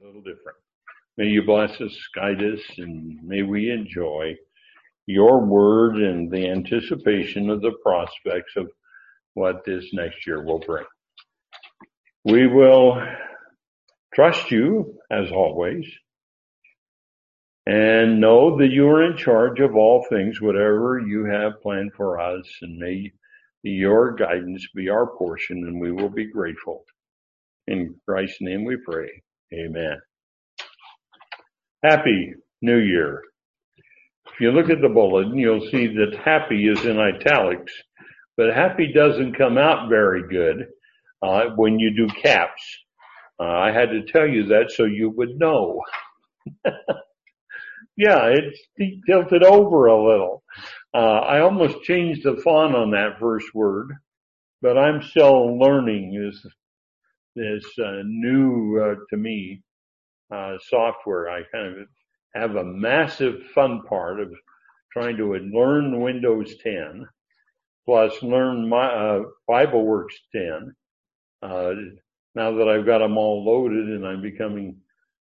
little different. May you bless us, guide us, and may we enjoy your word and the anticipation of the prospects of what this next year will bring. We will trust you, as always, and know that you are in charge of all things, whatever you have planned for us, and may your guidance be our portion, and we will be grateful. In Christ's name we pray. Amen. Happy New Year. If you look at the bulletin, you'll see that happy is in italics, but happy doesn't come out very good when you do caps. I had to tell you that so you would know. Yeah, it's tilted over a little. I almost changed the font on that first word, but I'm still learning this new to me software. I kind of have a massive fun part of trying to learn Windows 10 plus learn my BibleWorks 10. Now that I've got them all loaded and I'm becoming,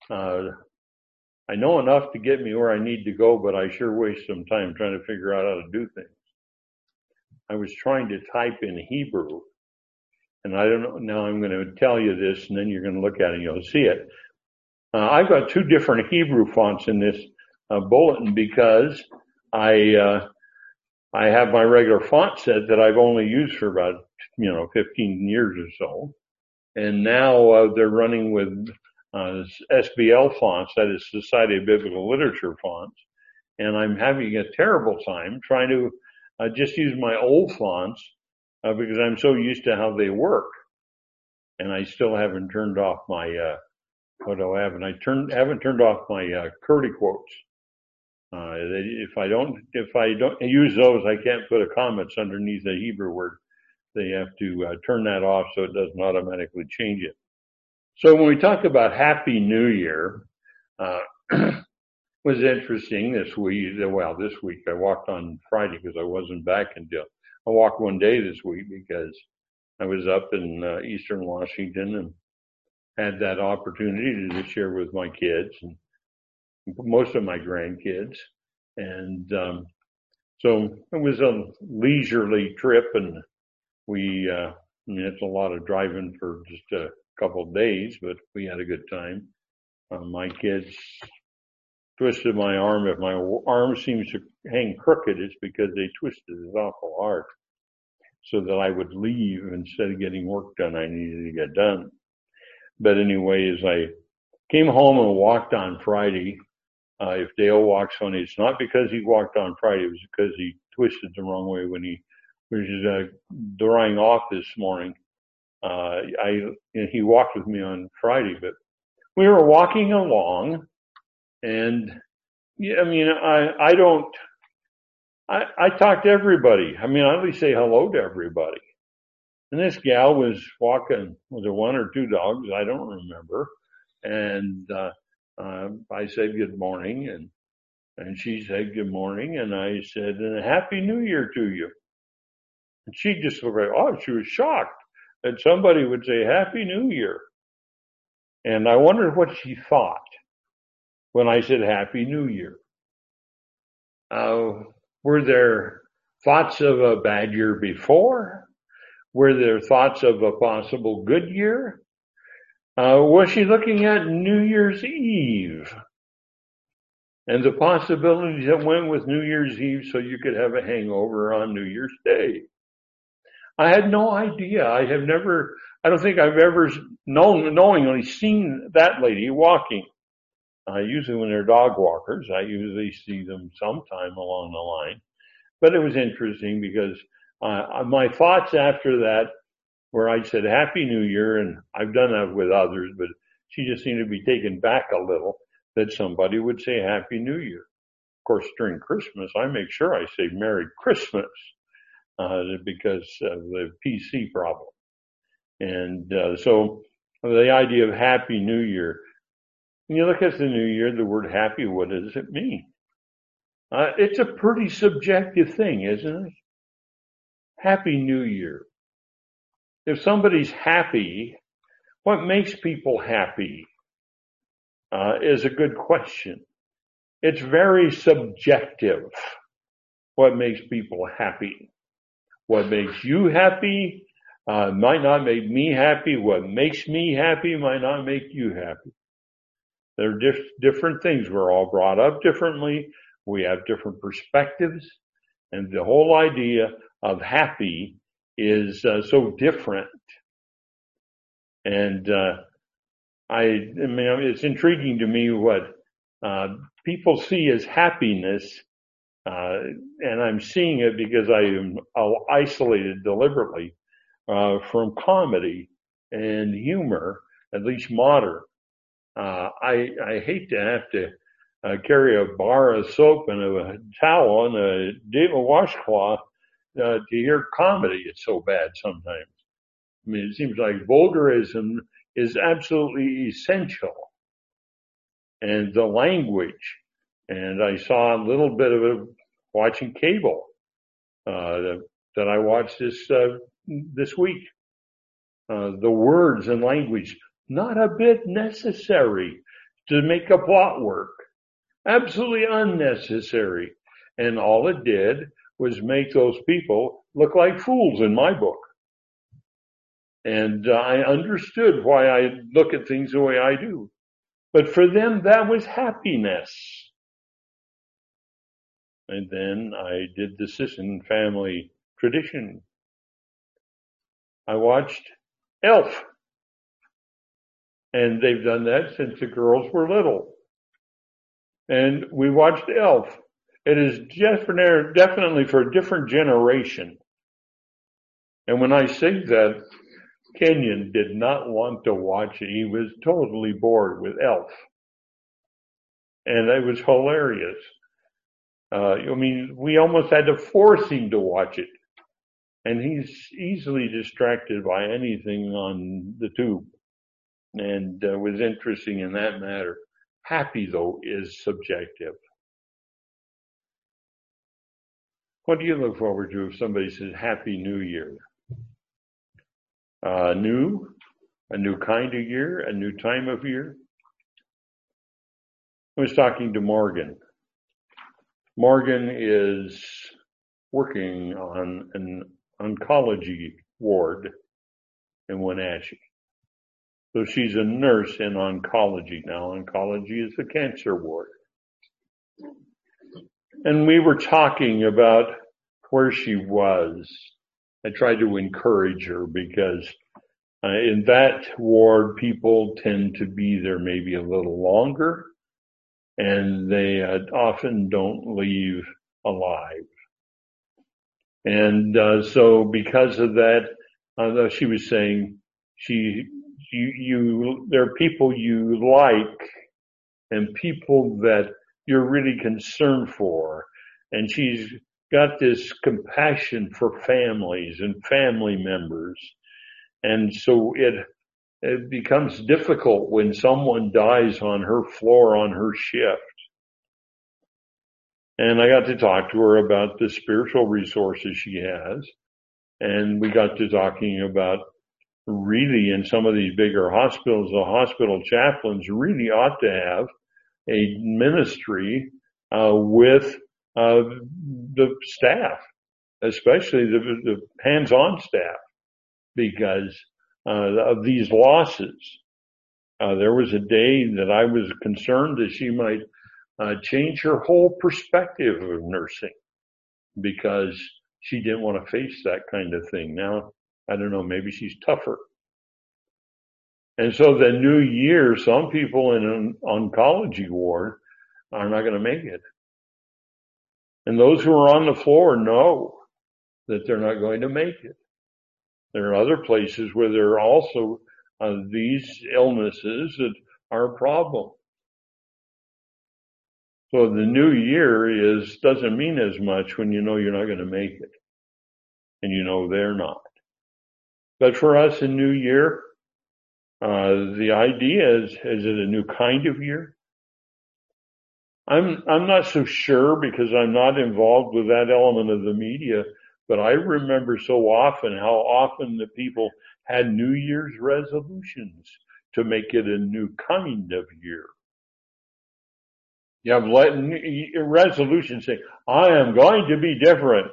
I know enough to get me where I need to go, but I sure waste some time trying to figure out how to do things. I was trying to type in Hebrew, and I don't know, now I'm going to tell you this, and then you're going to look at it and you'll see it. I've got two different Hebrew fonts in this bulletin because I have my regular font set that I've only used for about, 15 years or so. And now they're running with SBL fonts, that is Society of Biblical Literature fonts. And I'm having a terrible time trying to just use my old fonts because I'm so used to how they work. And I still haven't turned off my, haven't turned off my curly quotes. If I don't use those, I can't put a comments underneath a Hebrew word. They have to turn that off so it doesn't automatically change it. So when we talk about Happy New Year, was interesting this week. Well, this week I walked on Friday because I wasn't back until I walked one day this week because I was up in Eastern Washington and had that opportunity to share with my kids and most of my grandkids. And so it was a leisurely trip, and it's a lot of driving for just a couple of days, but we had a good time. My kids twisted my arm. If my arm seems to hang crooked, it's because they twisted it awful hard so that I would leave instead of getting work done I needed to get done. But anyway, as I came home and walked on Friday, if Dale walks funny, it's not because he walked on Friday, it was because he twisted the wrong way when he was drying off this morning. He walked with me on Friday, but we were walking along, and I talk to everybody. I at least say hello to everybody. And this gal was walking, was it one or two dogs? I don't remember. And I said good morning, and she said good morning, and I said, and a Happy New Year to you. And she just looked like, she was shocked that somebody would say Happy New Year. And I wondered what she thought when I said Happy New Year. Were there thoughts of a bad year before? Were there thoughts of a possible good year? Was she looking at New Year's Eve and the possibilities that went with New Year's Eve so you could have a hangover on New Year's Day? I had no idea. I don't think I've ever knowingly seen that lady walking. Usually when they're dog walkers, I usually see them sometime along the line. But it was interesting because my thoughts after that, where I said Happy New Year, and I've done that with others, but she just seemed to be taken back a little that somebody would say Happy New Year. Of course, during Christmas, I make sure I say Merry Christmas because of the PC problem. And so the idea of Happy New Year, when you look at the New Year, the word happy, what does it mean? It's a pretty subjective thing, isn't it? Happy New Year. If somebody's happy, what makes people happy? is a good question. It's very subjective. What makes people happy? What makes you happy might not make me happy. What makes me happy might not make you happy. They're different things. We're all brought up differently. We have different perspectives. And the whole idea of happy is so different. And I mean, it's intriguing to me what people see as happiness, and I'm seeing it because I am isolated deliberately from comedy and humor, at least modern. I hate to have to carry a bar of soap and a towel and a David washcloth to hear comedy. It's so bad sometimes. I mean, it seems like vulgarism is absolutely essential, and the language. And I saw a little bit of it watching cable that I watched this week. The words and language, not a bit necessary to make a plot work. Absolutely unnecessary. And all it did was make those people look like fools in my book. And I understood why I look at things the way I do. But for them, that was happiness. And then I did the Sisson family tradition. I watched Elf. And they've done that since the girls were little. And we watched Elf. It is definitely for a different generation. And when I say that, Kenyon did not want to watch it. He was totally bored with Elf. And it was hilarious. I mean, we almost had to force him to watch it. And he's easily distracted by anything on the tube. And was interesting in that matter. Happy, though, is subjective. What do you look forward to if somebody says Happy New Year? A new kind of year, a new time of year. I was talking to Morgan. Morgan is working on an oncology ward in Wenatchee. So she's a nurse in oncology now. Oncology is the cancer ward. And we were talking about where she was. I tried to encourage her because in that ward, people tend to be there maybe a little longer, and they often don't leave alive. And so because of that, she was saying there are people you like and people that you're really concerned for. And she's got this compassion for families and family members. And so it becomes difficult when someone dies on her floor on her shift. And I got to talk to her about the spiritual resources she has. And we got to talking about really in some of these bigger hospitals, the hospital chaplains really ought to have a ministry with the staff, especially the hands-on staff, because of these losses. There was a day that I was concerned that she might change her whole perspective of nursing because she didn't want to face that kind of thing. Now, I don't know, maybe she's tougher. And so the new year, some people in an oncology ward are not going to make it. And those who are on the floor know that they're not going to make it. There are other places where there are also these illnesses that are a problem. So the new year doesn't mean as much when you know you're not going to make it. And you know they're not. But for us, a new year, the idea is it a new kind of year? I'm not so sure because I'm not involved with that element of the media, but I remember so often how often the people had New Year's resolutions to make it a new kind of year. You have resolutions saying, I am going to be different,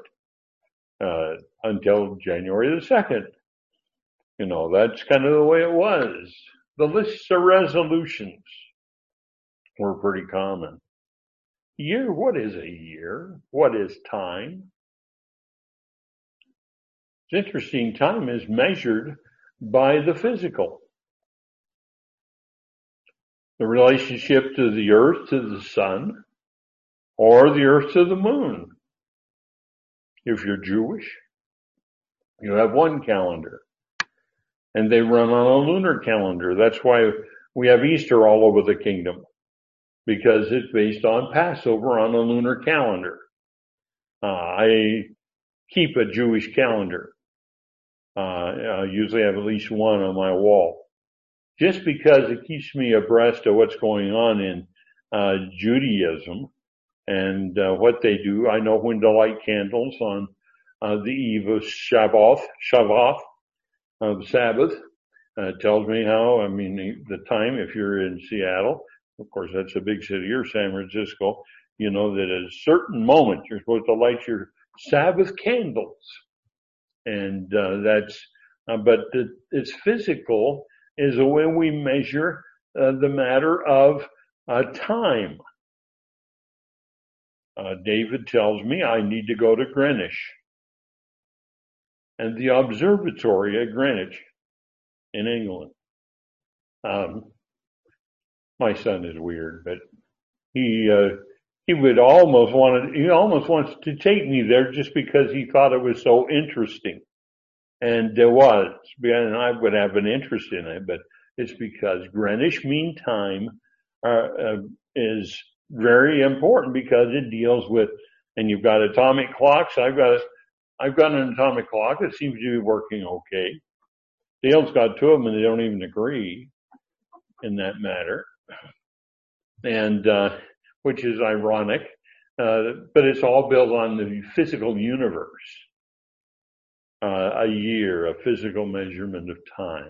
until January the 2nd. That's kind of the way it was. The lists of resolutions were pretty common. Year, what is a year? What is time? It's interesting, time is measured by the physical. The relationship to the earth, to the sun, or the earth to the moon. If you're Jewish, you have one calendar, and they run on a lunar calendar. That's why we have Easter all over the kingdom, because it's based on Passover on a lunar calendar. I keep a Jewish calendar. I usually have at least one on my wall, just because it keeps me abreast of what's going on in Judaism and what they do. I know when to light candles on the eve of Shabbat, of Sabbath. It tells me how, the time, if you're in Seattle, of course that's a big city, or San Francisco, you know that at a certain moment you're supposed to light your Sabbath candles. And but it's physical is the way we measure the matter of time. David tells me I need to go to Greenwich, and the observatory at Greenwich in England. My son is weird, but he almost wants to take me there just because he thought it was so interesting. And it was, and I would have an interest in it, but it's because Greenwich Mean Time is very important, because it deals with, and you've got atomic clocks. I've got an atomic clock that seems to be working okay. Dale's got two of them, and they don't even agree in that matter, and which is ironic. But it's all built on the physical universe. A year, a physical measurement of time.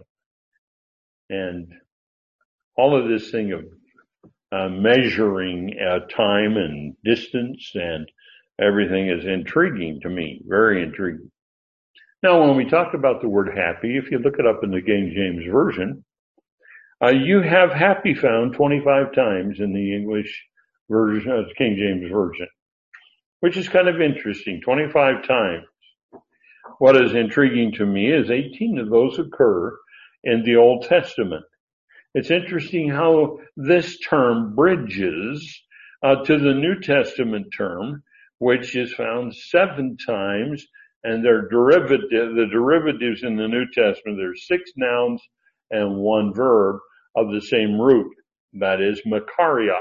And all of this thing of measuring time and distance and everything is intriguing to me, very intriguing. Now, when we talk about the word happy, if you look it up in the King James Version, you have happy found 25 times in the English version of the King James Version, which is kind of interesting, 25 times. What is intriguing to me is 18 of those occur in the Old Testament. It's interesting how this term bridges to the New Testament term, which is found 7 times, and the derivatives in the New Testament, there's 6 nouns and 1 verb of the same root. That is makarios.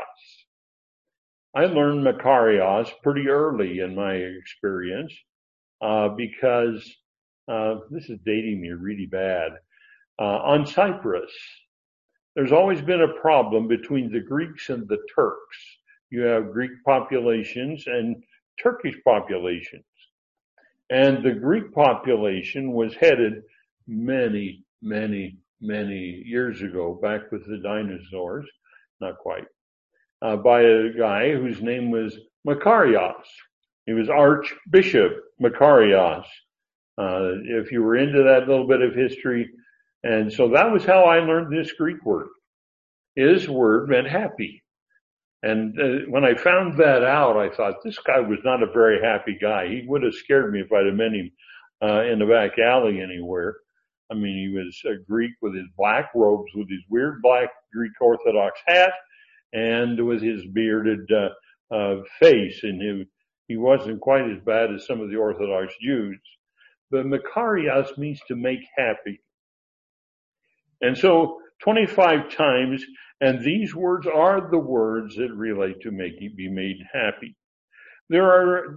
I learned makarios pretty early in my experience. Because this is dating me really bad. On Cyprus, there's always been a problem between the Greeks and the Turks. You have Greek populations and Turkish populations. And the Greek population was headed many, many, many years ago, back with the dinosaurs, not quite, by a guy whose name was Makarios. He was Archbishop Makarios, if you were into that little bit of history. And so that was how I learned this Greek word. His word meant happy. And when I found that out, I thought, this guy was not a very happy guy. He would have scared me if I'd have met him in the back alley anywhere. He was a Greek with his black robes, with his weird black Greek Orthodox hat, and with his bearded face. And he wasn't quite as bad as some of the Orthodox Jews. But Makarios means to make happy. And so 25 times, and these words are the words that relate to be made happy. There are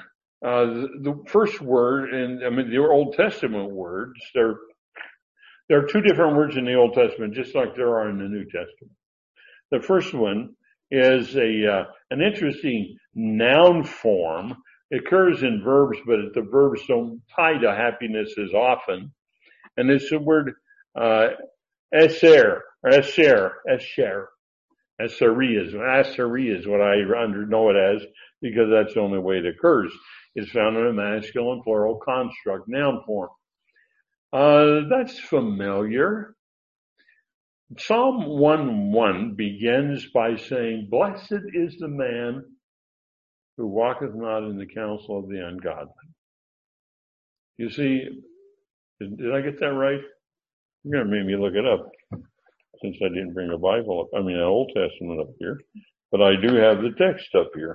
the first word, the Old Testament words, there are 2 different words in the Old Testament, just like there are in the New Testament. The first one is an interesting noun form. It occurs in verbs, but the verbs don't tie to happiness as often. And it's the word esher. Assyria is what I know it as, because that's the only way it occurs. It's found in a masculine plural construct, noun form. That's familiar. Psalm 1:1 begins by saying, "Blessed is the man who walketh not in the counsel of the ungodly." You see, did I get that right? You're going to make me look it up, since I didn't bring a Bible up. I mean, an Old Testament up here. But I do have the text up here.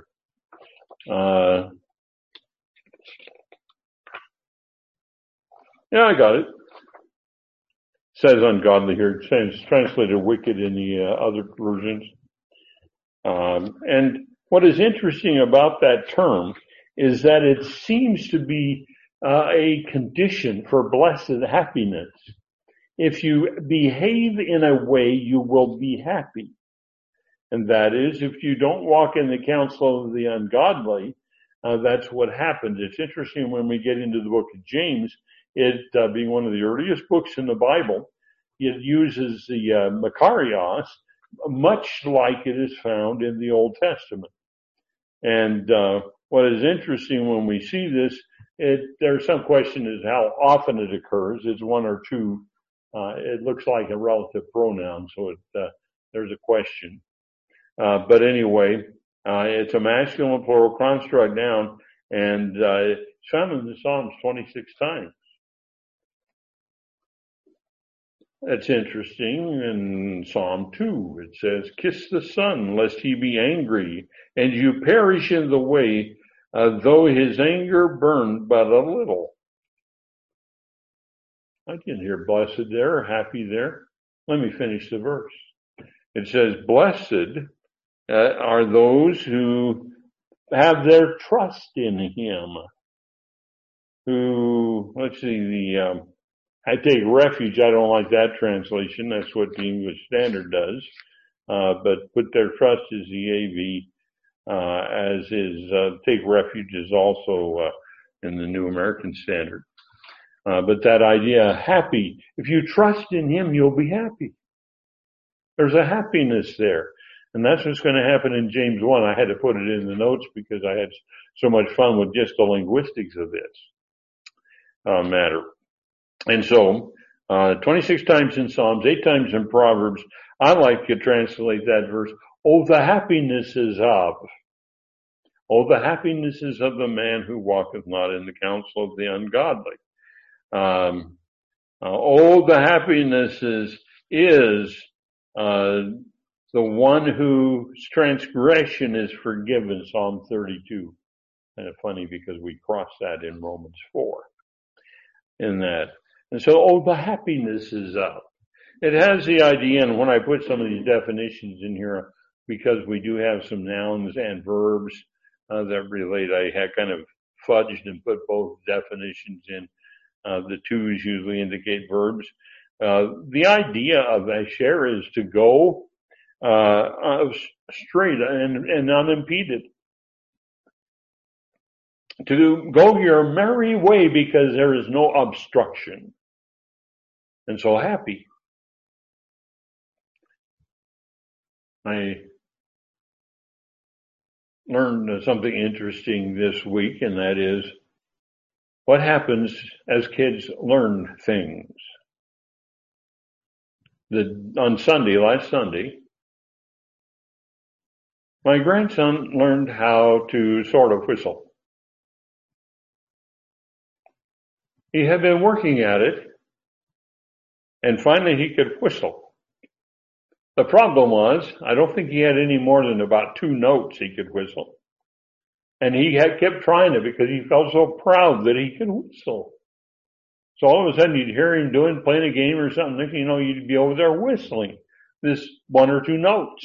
Yeah, I got it. It says ungodly here. It's translated wicked in the other versions. And what is interesting about that term is that it seems to be a condition for blessed happiness. If you behave in a way, you will be happy. And that is, if you don't walk in the counsel of the ungodly, that's what happens. It's interesting when we get into the book of James, it being one of the earliest books in the Bible, it uses the Makarios, much like it is found in the Old Testament. And what is interesting when we see this, there's some question as how often it occurs. It's one or two. It looks like a relative pronoun, so there's a question. But anyway, it's a masculine plural construct noun, and it's found in the Psalms 26 times. That's interesting. In Psalm 2, it says, "Kiss the Son, lest he be angry, and you perish in the way, though his anger burned but a little." I can hear blessed there, happy there. Let me finish the verse. It says, "Blessed are those who have their trust in him." Who, let's see, I take refuge. I don't like that translation. That's what the English Standard does. But put their trust is the AV, as is take refuge is also in the New American Standard. But that idea, happy, if you trust in him, you'll be happy. There's a happiness there. And that's what's going to happen in James 1. I had to put it in the notes because I had so much fun with just the linguistics of this matter. And so, 26 times in Psalms, 8 times in Proverbs, I like to translate that verse, "Oh, the happiness is of. Oh, the happiness is of the man who walketh not in the counsel of the ungodly." Oh, the happiness is the one whose transgression is forgiven, Psalm 32. Kind of funny because we cross that in Romans 4 in that. And so, oh, the happiness is up. It has the idea, and when I put some of these definitions in here, because we do have some nouns and verbs that relate, I had kind of fudged and put both definitions in. The twos usually indicate verbs. The idea of asher is to go straight and unimpeded. To go your merry way because there is no obstruction. And so happy. I learned something interesting this week, and that is what happens as kids learn things. Last Sunday, my grandson learned how to sort of whistle. He had been working at it, and finally he could whistle. The problem was, I don't think he had any more than about 2 notes he could whistle. And he kept trying it because he felt so proud that he could whistle. So all of a sudden you'd hear him playing a game or something, next thing you know, you'd be over there whistling this 1 or 2 notes.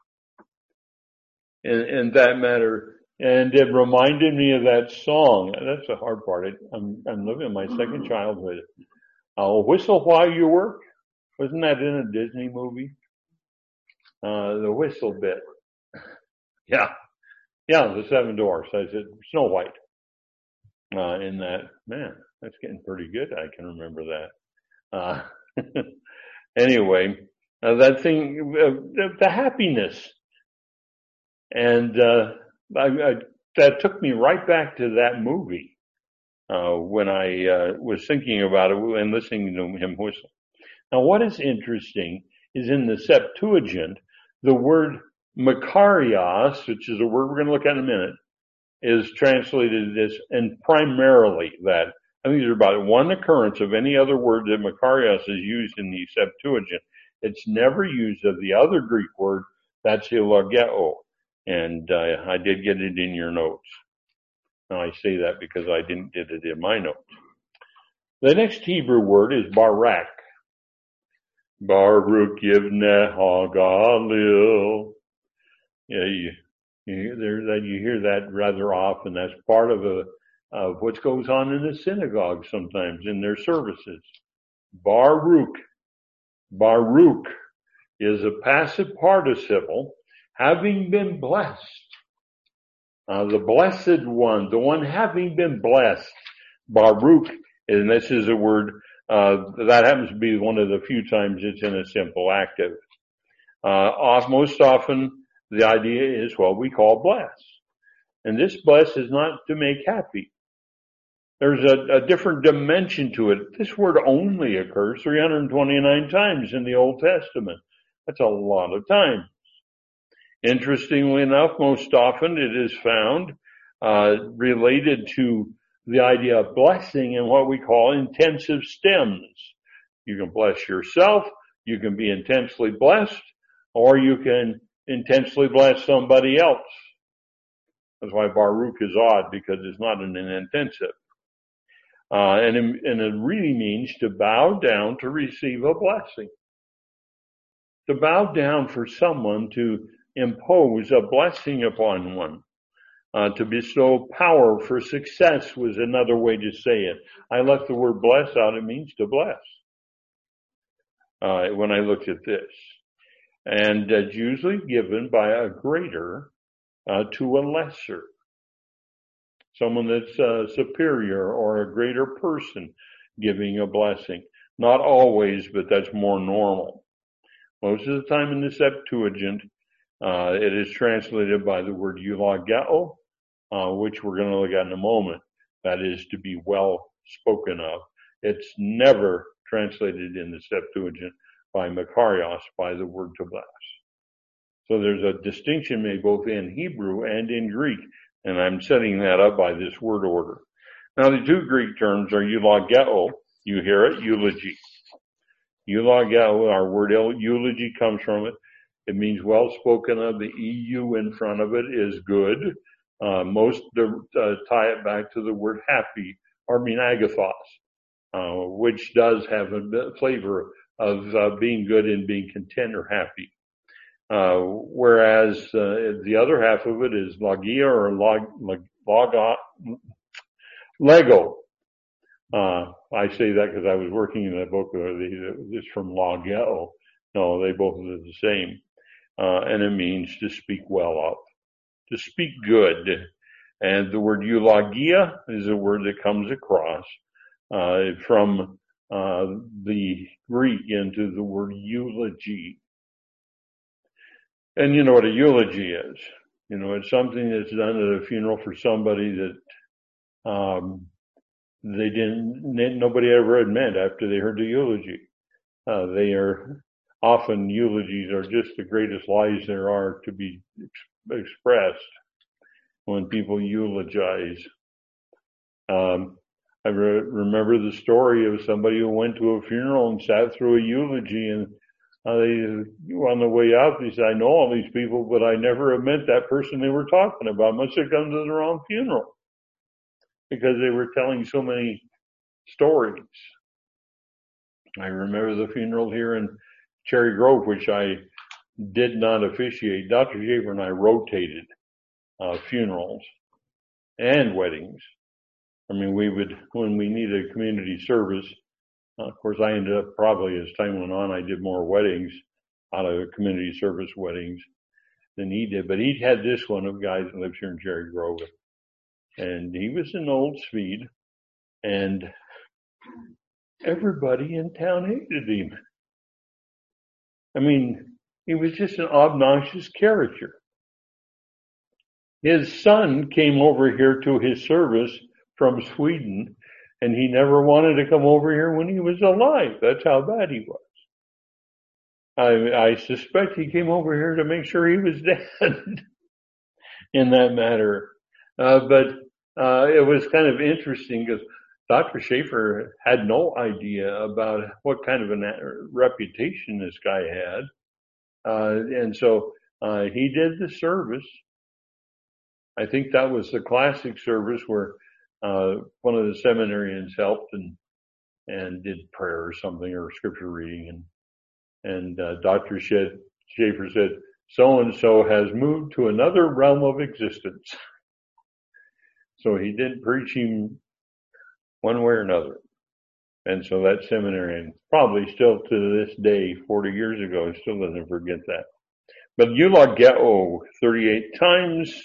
In that matter. And it reminded me of that song. That's the hard part. I'm living my second childhood. I'll whistle while you work. Wasn't that in a Disney movie? The whistle bit. Yeah, the 7 Dwarfs. I said Snow White. In that, man, that's getting pretty good. I can remember that. Anyway, that thing, the happiness. And that took me right back to that movie when I was thinking about it and listening to him whistle. Now, what is interesting is in the Septuagint, the word Makarios, which is a word we're going to look at in a minute, is translated as, and primarily that. I think there's about one occurrence of any other word that Makarios is used in the Septuagint. It's never used of the other Greek word, that's hilageo. And I did get it in your notes. Now I say that because I didn't get it in my notes. The next Hebrew word is barak. Baruch Yivneh HaGalil. Yeah, you hear that rather often. That's part of what goes on in the synagogue sometimes in their services. Baruch is a passive participle, having been blessed. The blessed one, the one having been blessed. Baruch, and this is a word that happens to be one of the few times it's in a simple active. Most often the idea is what we call bless. And this bless is not to make happy. There's a different dimension to it. This word only occurs 329 times in the Old Testament. That's a lot of time. Interestingly enough, most often it is found related to the idea of blessing in what we call intensive stems. You can bless yourself, you can be intensely blessed, or you can intensely bless somebody else. That's why Baruch is odd, because it's not an intensive. And it really means to bow down to receive a blessing. To bow down for someone to impose a blessing upon one. To bestow power for success was another way to say it. I left the word bless out. It means to bless. When I looked at this. And it's usually given by a greater to a lesser. Someone that's superior or a greater person giving a blessing. Not always, but that's more normal. Most of the time in the Septuagint, it is translated by the word eulageo, which we're going to look at in a moment. That is to be well spoken of. It's never translated in the Septuagint by Makarios, by the word to bless. So there's a distinction made both in Hebrew and in Greek, and I'm setting that up by this word order. Now the two Greek terms are eulageo, you hear it, eulogy. Eulageo, our word eulogy comes from it. It means well spoken of. The EU in front of it is good. Most tie it back to the word happy, agathos, which does have a flavor of being good and being content or happy. Whereas the other half of it is logia or Lego. I say that because I was working in that book. It's from logeo. No, they both are the same. And it means to speak well of, to speak good. And the word eulogia is a word that comes across from the Greek into the word eulogy. And you know what a eulogy is. You know, it's something that's done at a funeral for somebody that nobody ever had met after they heard the eulogy. Often eulogies are just the greatest lies there are to be expressed when people eulogize. I remember the story of somebody who went to a funeral and sat through a eulogy, and on the way out, they said, I know all these people, but I never have met that person they were talking about. Must have come to the wrong funeral because they were telling so many stories. I remember the funeral here in Cherry Grove, which I did not officiate. Dr. Schaefer and I rotated funerals and weddings. I mean, when we needed community service, of course, I ended up probably as time went on, I did more weddings out of community service weddings than he did. But he had this one of guys that lives here in Cherry Grove. And he was an old Swede. And everybody in town hated him. I mean, he was just an obnoxious character. His son came over here to his service from Sweden, and he never wanted to come over here when he was alive. That's how bad he was. I suspect he came over here to make sure he was dead in that matter. But it was kind of interesting because Dr. Schaefer had no idea about what kind of a reputation this guy had. And so he did the service. I think that was the classic service where one of the seminarians helped and did prayer or something, or scripture reading, and Dr. Schaefer said, so-and-so has moved to another realm of existence. So he did preach him one way or another. And so that seminarian, probably still to this day, 40 years ago, still doesn't forget that. But eulogeo 38 times,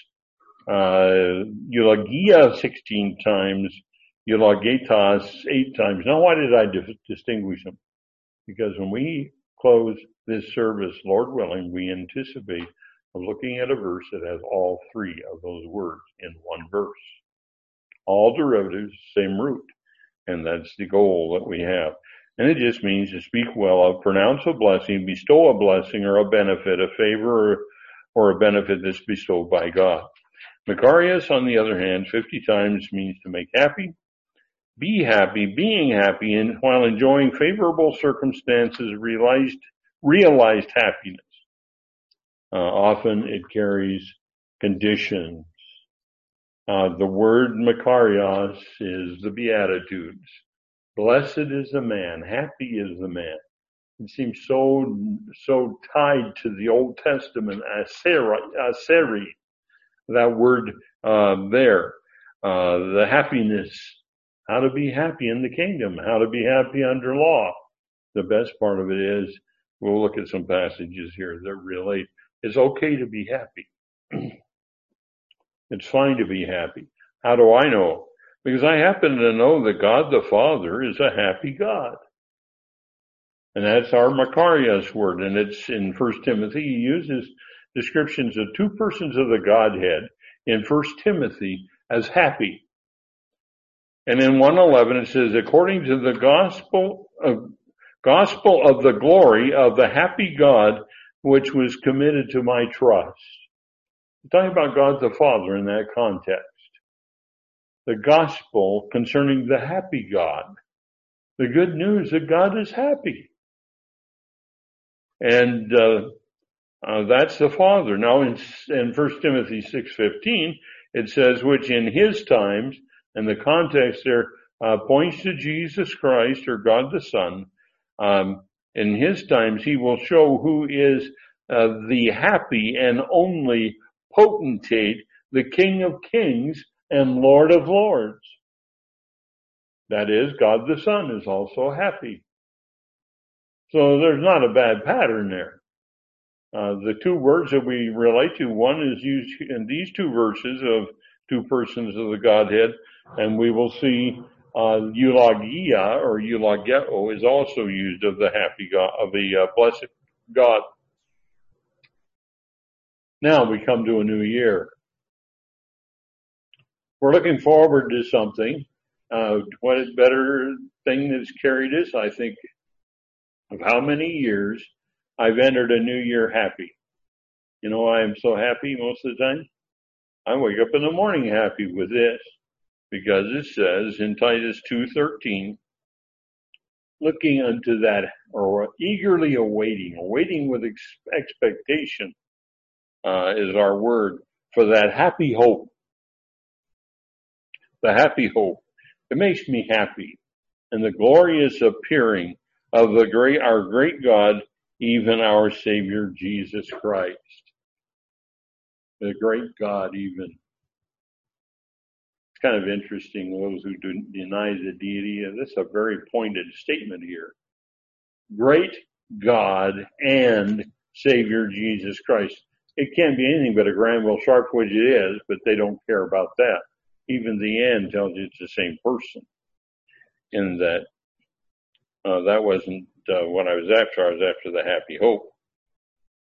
eulogia 16 times, eulogetas 8 times. Now, why did I distinguish them? Because when we close this service, Lord willing, we anticipate looking at a verse that has all three of those words in one verse. All derivatives, same root. And that's the goal that we have. And it just means to speak well of, pronounce a blessing, bestow a blessing or a benefit, a favor or a benefit that's bestowed by God. Makarios, on the other hand, 50 times means to make happy, be happy, being happy, and while enjoying favorable circumstances, realized happiness. Often it carries conditions. The word Makarios is the Beatitudes. Blessed is the man, happy is the man. It seems so tied to the Old Testament, aseri, that word there. The happiness, how to be happy in the kingdom, how to be happy under law. The best part of it is, we'll look at some passages here that relate. It's okay to be happy. It's fine to be happy. How do I know? Because I happen to know that God the Father is a happy God. And that's our Makarios word. And it's in 1 Timothy. He uses descriptions of two persons of the Godhead in 1 Timothy as happy. And in 1:11 it says, according to the gospel of the glory of the happy God, which was committed to my trust. We're talking about God the Father in that context. The gospel concerning the happy God. The good news that God is happy. And that's the Father. Now in 1 Timothy 6:15, it says, which in his times, and the context there points to Jesus Christ or God the Son. In his times, he will show who is the happy and only potentate, the King of Kings and Lord of Lords. That is, God the Son is also happy. So there's not a bad pattern there. The two words that we relate to, one is used in these two verses of two persons of the Godhead, and we will see eulogia or eulogeo is also used of the happy God, of the blessed God. Now we come to a new year. We're looking forward to something. What a better thing that's carried us, I think, of how many years I've entered a new year happy. You know why I'm so happy most of the time? I wake up in the morning happy with this, because it says in Titus 2:13, looking unto that, or eagerly awaiting with expectation, is our word for that happy hope. The happy hope. It makes me happy. And the glorious appearing of our great God, even our Savior Jesus Christ. The great God even. It's kind of interesting, those who deny the deity. This is a very pointed statement here. Great God and Savior Jesus Christ. It can't be anything but a Granville Sharp, which it is, but they don't care about that. Even the end tells you it's the same person. In that, that wasn't what I was after. I was after the happy hope.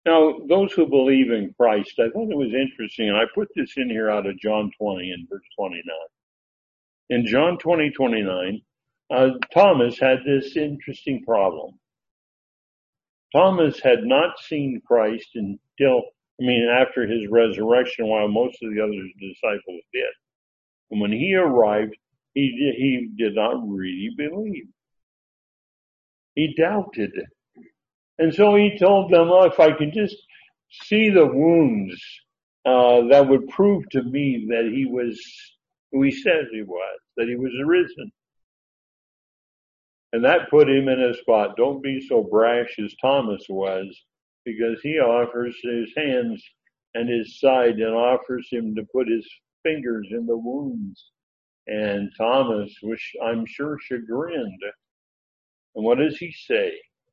Now, those who believe in Christ, I thought it was interesting, and I put this in here out of John 20 and verse 29. In John 20:29, Thomas had this interesting problem. Thomas had not seen Christ after his resurrection, while most of the other disciples did. And when he arrived, he did not really believe. He doubted. And so he told them, if I can just see the wounds, that would prove to me that he was who he says he was, that he was risen. And that put him in a spot. Don't be so brash as Thomas was, because he offers his hands and his side and offers him to put his fingers in the wounds. And Thomas was, I'm sure, chagrined. And what does he say?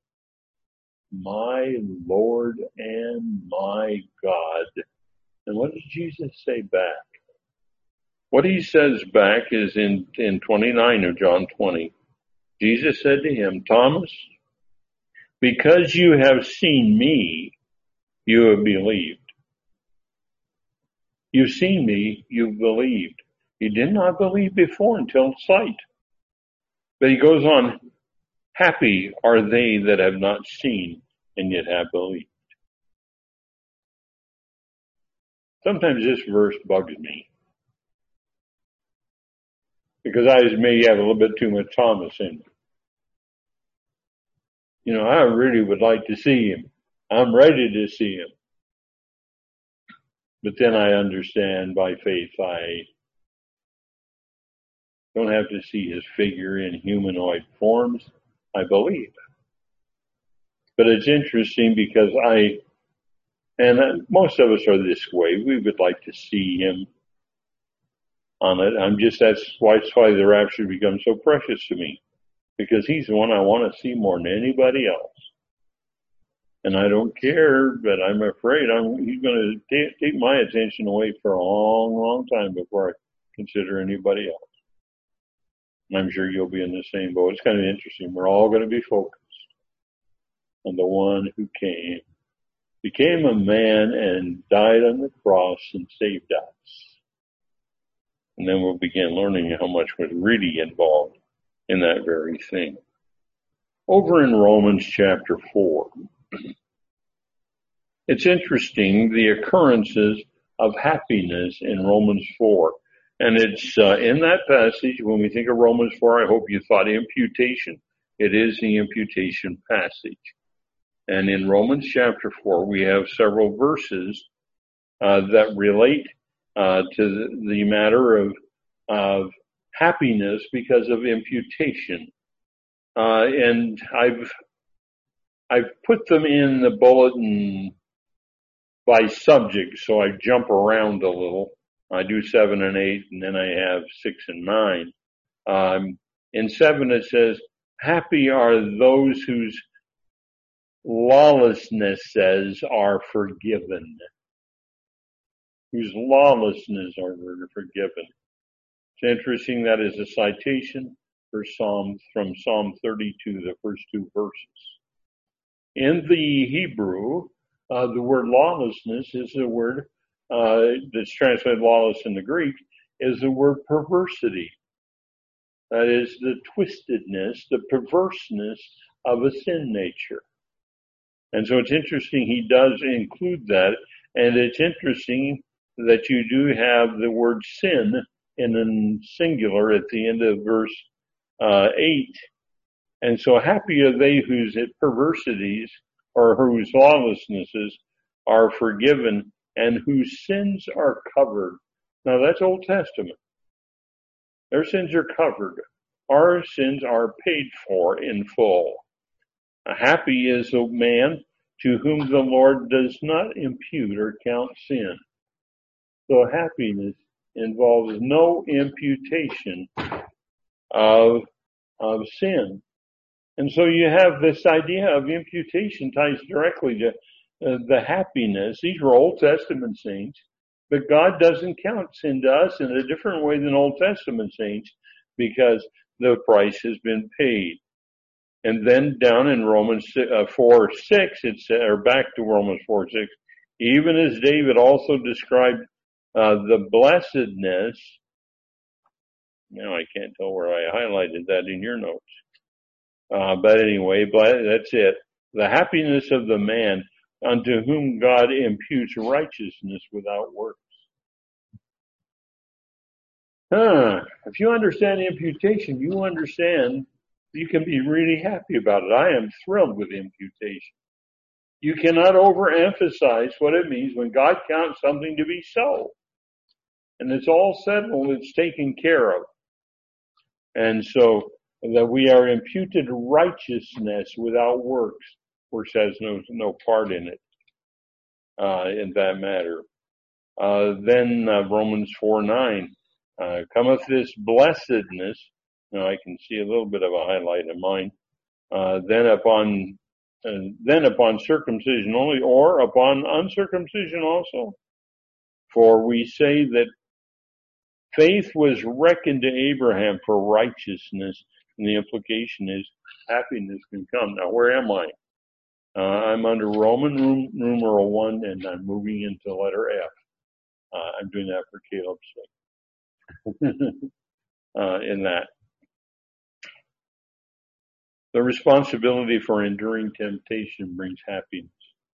My Lord and my God. And what does Jesus say back? What he says back is in 29 of John 20. Jesus said to him, Thomas, because you have seen me, you have believed. You've seen me, you've believed. You did not believe before until sight. But he goes on, happy are they that have not seen and yet have believed. Sometimes this verse bugs me, because I may have a little bit too much Thomas in me. I really would like to see him. I'm ready to see him. But then I understand by faith I don't have to see his figure in humanoid forms. I believe. But it's interesting because most of us are this way. We would like to see him on it. That's why the rapture becomes so precious to me, because he's the one I want to see more than anybody else. And I don't care, but I'm afraid he's going to take my attention away for a long, long time before I consider anybody else. And I'm sure you'll be in the same boat. It's kind of interesting. We're all going to be focused on the one who became a man and died on the cross and saved us. And then we'll begin learning how much was really involved in that very thing. Over in Romans chapter 4, it's interesting, the occurrences of happiness in Romans 4. And it's in that passage, when we think of Romans 4, I hope you thought imputation. It is the imputation passage. And in Romans chapter 4, we have several verses that relate to the matter of happiness because of imputation. And I've put them in the bulletin by subject, so I jump around a little. I do 7 and 8, and then I have 6 and 9. In 7 it says, happy are those whose lawlessnesses are forgiven. Whose lawlessness are forgiven. It's interesting, that is a citation from Psalm 32, the first 2 verses. In the Hebrew, the word lawlessness is the word that's translated lawless in the Greek, is the word perversity. That is the twistedness, the perverseness of a sin nature. And so it's interesting he does include that, and it's interesting that you do have the word sin in a singular at the end of verse 8. And so happy are they whose perversities or whose lawlessnesses are forgiven and whose sins are covered. Now that's Old Testament. Their sins are covered. Our sins are paid for in full. Happy is the man to whom the Lord does not impute or count sin. So happiness involves no imputation of sin. And so you have this idea of imputation ties directly to the happiness. These were Old Testament saints, but God doesn't count sin to us in a different way than Old Testament saints because the price has been paid. And then down in Romans 4:6, or back to Romans 4:6, even as David also described the blessedness. Now I can't tell where I highlighted that in your notes. But anyway, that's it. The happiness of the man unto whom God imputes righteousness without works. If you understand imputation, you understand you can be really happy about it. I am thrilled with imputation. You cannot overemphasize what it means when God counts something to be so. And it's all settled, it's taken care of. And so that we are imputed righteousness without works. Works has no part in it, in that matter. Then Romans 4:9, cometh this blessedness. Now I can see a little bit of a highlight of mine. Then upon circumcision only, or upon uncircumcision also. For we say that faith was reckoned to Abraham for righteousness, and the implication is happiness can come. Now, where am I? I'm under Roman numeral 1, and I'm moving into letter F. I'm doing that for Caleb's sake. In that. The responsibility for enduring temptation brings happiness.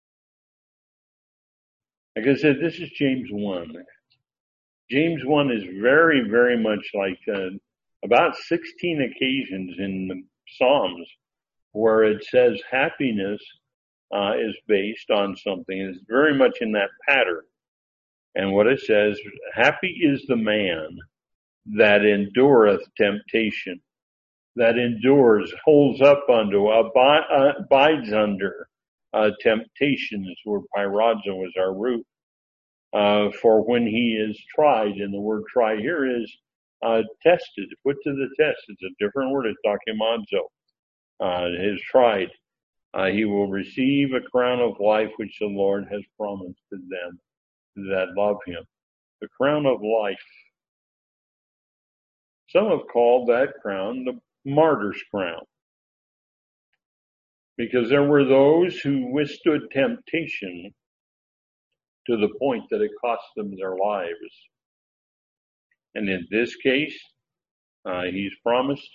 Like I said, this is James 1. James 1 is very, very much like about 16 occasions in the Psalms where it says happiness is based on something. It's very much in that pattern. And what it says, happy is the man that endureth temptation, that endures, holds up unto, abides under temptation, is where pyrazo was our root. For when he is tried, and the word try here is tested, put to the test. It's a different word, it's dokimazo. Is tried. He will receive a crown of life which the Lord has promised to them that love him. The crown of life. Some have called that crown the martyr's crown, because there were those who withstood temptation to the point that it cost them their lives. And in this case, he's promised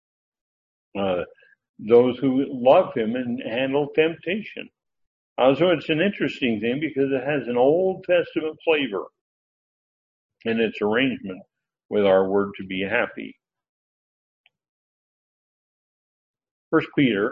those who love him and handle temptation. So it's an interesting thing because it has an Old Testament flavor in its arrangement with our word to be happy. 1 Peter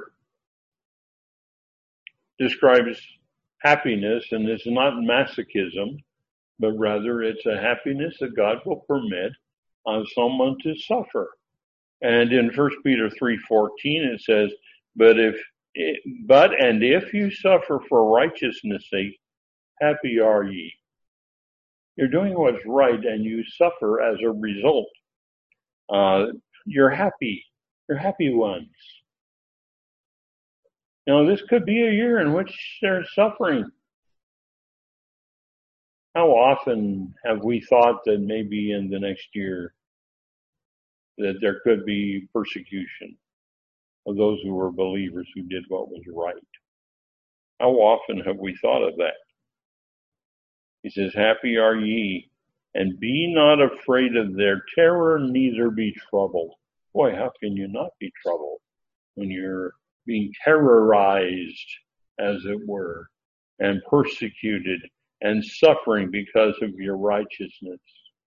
describes happiness, and it's not masochism, but rather it's a happiness that God will permit on someone to suffer. And in 1 Peter 3:14 it says, But if you suffer for righteousness' sake, happy are ye. You're doing what's right and you suffer as a result. You're happy. You're happy ones. Now, this could be a year in which there's suffering. How often have we thought that maybe in the next year that there could be persecution of those who were believers who did what was right? How often have we thought of that? He says, happy are ye, and be not afraid of their terror, neither be troubled. Boy, how can you not be troubled when you're being terrorized, as it were, and persecuted and suffering because of your righteousness?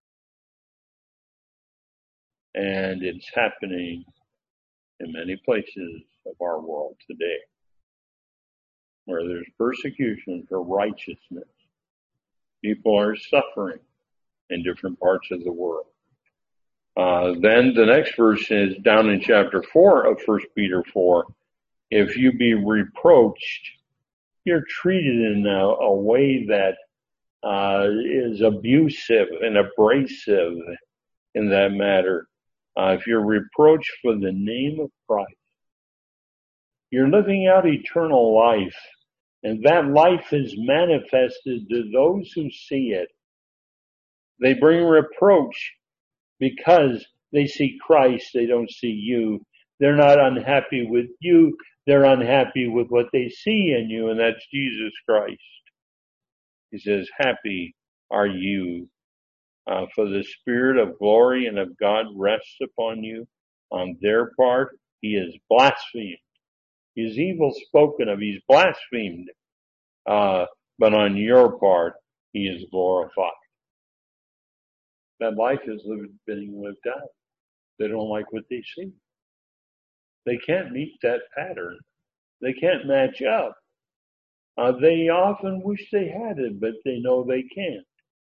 And it's happening in many places of our world today, where there's persecution for righteousness. People are suffering in different parts of the world. Then the next verse is down in chapter 4 of 1 Peter 4. If you be reproached, you're treated in a way that is abusive and abrasive in that matter. If you're reproached for the name of Christ, you're living out eternal life, and that life is manifested to those who see it. They bring reproach because they see Christ, they don't see you. They're not unhappy with you. They're unhappy with what they see in you, and that's Jesus Christ. He says, happy are you, for the Spirit of glory and of God rests upon you. On their part, he is blasphemed. He is evil spoken of. He's blasphemed. But on your part, he is glorified. That life is being lived out. They don't like what they see. They can't meet that pattern. They can't match up. They often wish they had it, but they know they can't.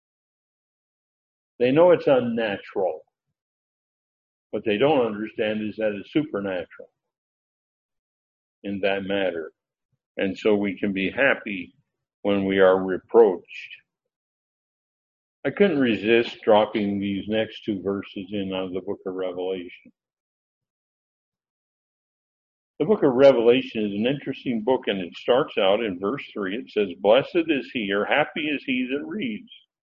They know it's unnatural. What they don't understand is that it's supernatural in that matter. And so we can be happy when we are reproached. I couldn't resist dropping these next two verses in out of the book of Revelation. The book of Revelation is an interesting book, and it starts out in verse 3. It says, blessed is he, or happy is he that reads.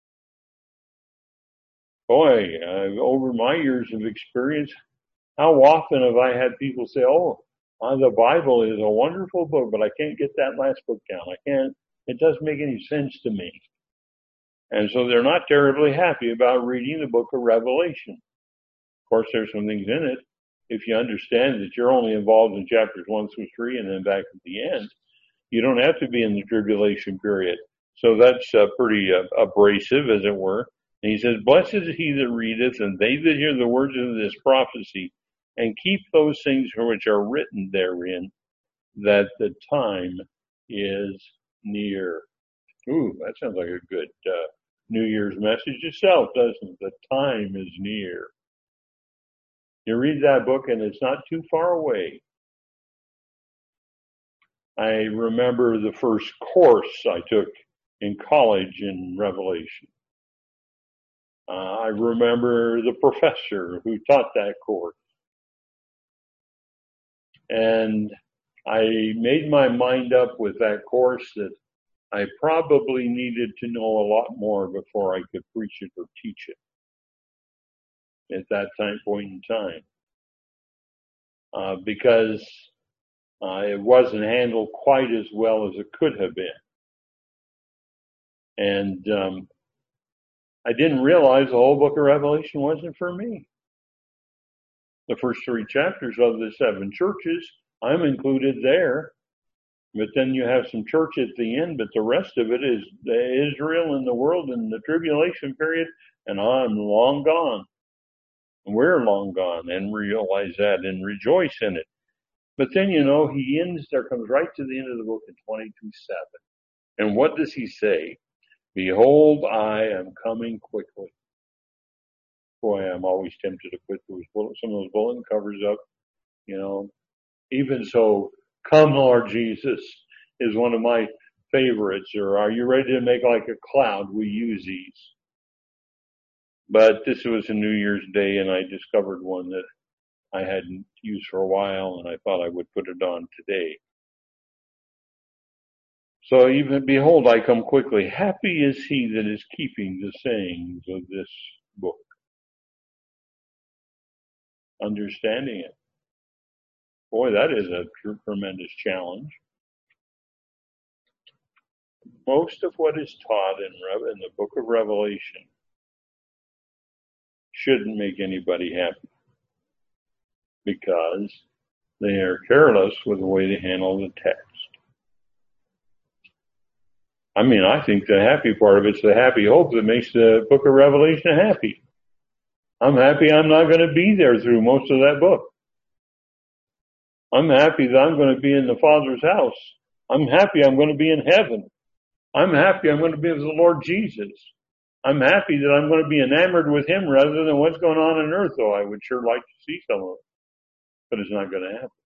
Boy, over my years of experience, how often have I had people say, the Bible is a wonderful book, but I can't get that last book down. It doesn't make any sense to me. And so they're not terribly happy about reading the book of Revelation. Of course, there's some things in it. If you understand that you're only involved in chapters 1 through 3 and then back at the end, you don't have to be in the tribulation period. So that's pretty abrasive, as it were. And he says, blessed is he that readeth, and they that hear the words of this prophecy, and keep those things which are written therein, that the time is near. Ooh, that sounds like a good New Year's message itself, doesn't it? The time is near. You read that book and it's not too far away. I remember the first course I took in college in Revelation. I remember the professor who taught that course. And I made my mind up with that course that I probably needed to know a lot more before I could preach it or teach it at that point in time. Because it wasn't handled quite as well as it could have been. And I didn't realize the whole book of Revelation wasn't for me. The first 3 chapters of the 7 churches, I'm included there. But then you have some church at the end, but the rest of it is Israel and the world in the tribulation period, and I'm long gone. We're long gone, and realize that and rejoice in it. But then, he ends, there comes right to the end of the book in 22:7. And what does he say? Behold, I am coming quickly. Boy, I'm always tempted to put some of those bulletin covers up, Even so, come, Lord Jesus, is one of my favorites. Or are you ready to make like a cloud? We use these. But this was a New Year's Day, and I discovered one that I hadn't used for a while, and I thought I would put it on today. So even, behold, I come quickly. Happy is he that is keeping the sayings of this book. Understanding it. Boy, that is a tremendous challenge. Most of what is taught in the book of Revelation shouldn't make anybody happy, because they are careless with the way they handle the text. I think the happy part of it's the happy hope that makes the book of Revelation happy. I'm happy I'm not going to be there through most of that book. I'm happy that I'm going to be in the Father's house. I'm happy I'm going to be in heaven. I'm happy I'm going to be with the Lord Jesus. I'm happy that I'm going to be enamored with him rather than what's going on earth, though I would sure like to see some of it. But it's not going to happen.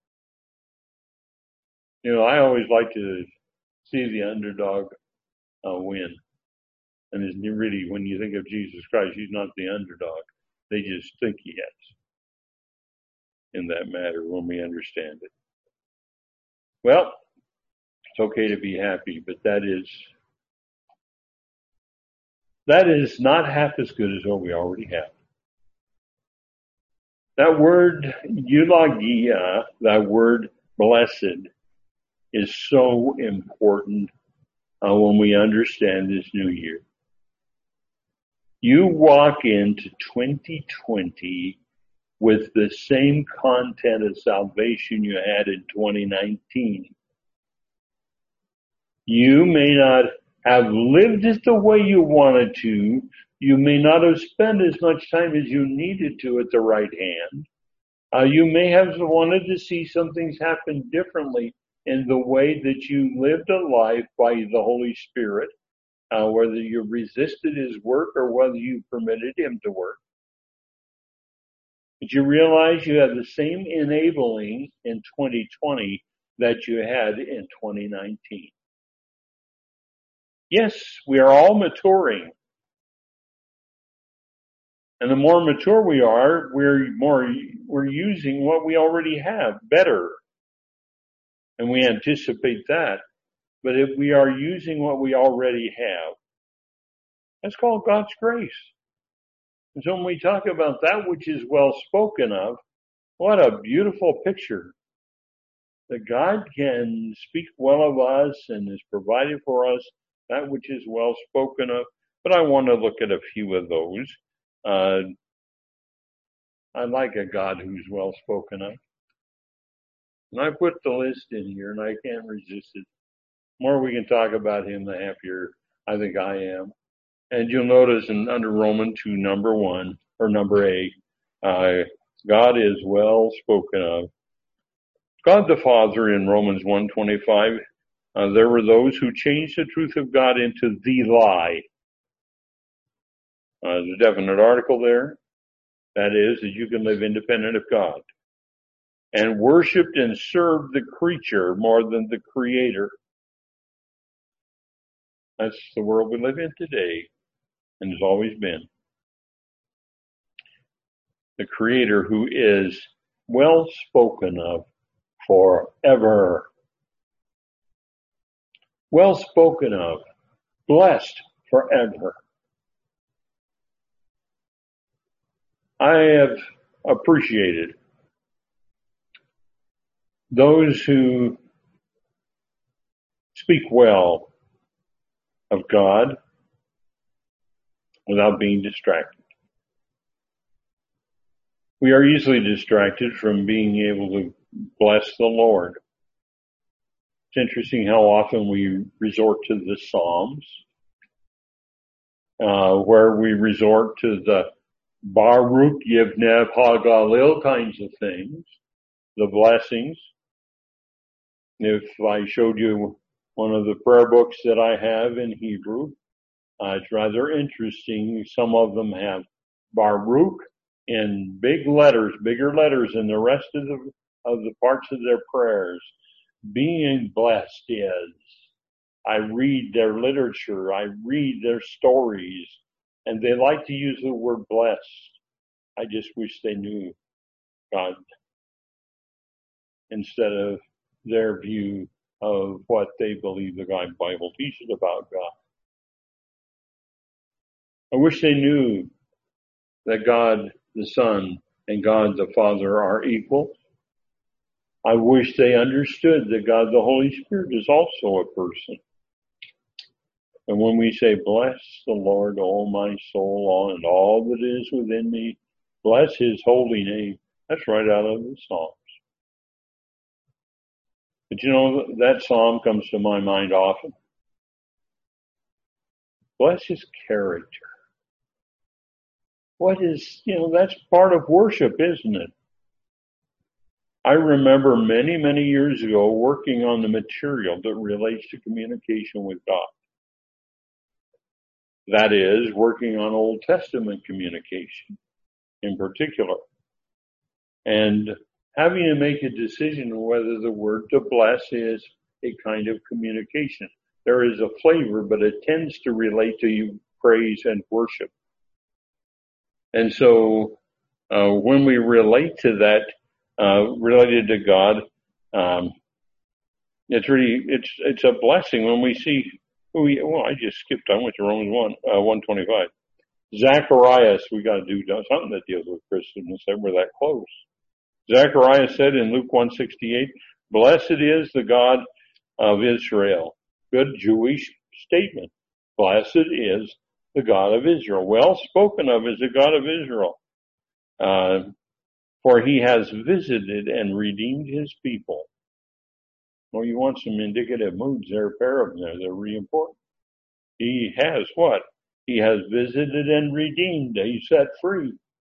I always like to see the underdog win. And it's really, when you think of Jesus Christ, he's not the underdog. They just think he is. In that matter, when we understand it. Well, it's okay to be happy, but that is not half as good as what we already have. That word eulogia, that word blessed, is so important when we understand this new year. You walk into 2020 with the same content of salvation you had in 2019. You may not have lived it the way you wanted to. You may not have spent as much time as you needed to at the right hand. You may have wanted to see some things happen differently in the way that you lived a life by the Holy Spirit, whether you resisted His work or whether you permitted Him to work. But you realize you have the same enabling in 2020 that you had in 2019. Yes, we are all maturing. And the more mature we are, we're using what we already have better. And we anticipate that. But if we are using what we already have, that's called God's grace. And so when we talk about that which is well spoken of, what a beautiful picture. That God can speak well of us and has provided for us that which is well spoken of. But I want to look at a few of those. I like a God who's well spoken of. And I put the list in here and I can't resist it. The more we can talk about Him, the happier I think I am. And you'll notice under Romans 2, number 1, or number 8, God is well spoken of. God the Father in Romans 1:25, there were those who changed the truth of God into the lie. There's a definite article there. That is, that you can live independent of God. And worshipped and served the creature more than the Creator. That's the world we live in today, and has always been. The Creator who is well spoken of forever. Well spoken of, blessed forever. I have appreciated those who speak well of God without being distracted. We are easily distracted from being able to bless the Lord. It's interesting how often we resort to the Psalms, where we resort to the Baruch Yivnev Hagalil kinds of things, the blessings. If I showed you one of the prayer books that I have in Hebrew, it's rather interesting. Some of them have Baruch in big letters, bigger letters than the rest of the parts of their prayers. Being blessed is. I read their literature, I read their stories, and they like to use the word blessed. I just wish they knew God instead of their view of what they believe the God Bible teaches about God. I wish they knew that God the Son and God the Father are equal. I wish they understood that God the Holy Spirit is also a person. And when we say, bless the Lord, O my soul, and all that is within me, bless His holy name, that's right out of the Psalms. But you know, that psalm comes to my mind often. Bless His character. That's part of worship, isn't it? I remember many, many years ago working on the material that relates to communication with God. That is, working on Old Testament communication in particular. And having to make a decision whether the word to bless is a kind of communication. There is a flavor, but it tends to relate to praise and worship. And so when we relate to that, related to God, it's a blessing when we see I just skipped. I went to Romans 1:125. Zacharias, we got to do something that deals with Christmas. We're that close. Zacharias said in Luke 1:68, "Blessed is the God of Israel." Good Jewish statement. Blessed is the God of Israel. Well spoken of as the God of Israel. For he has visited and redeemed his people. Well, you want some indicative moods, there are a pair of them there. They're really important. He has what? He has visited and redeemed. He set free.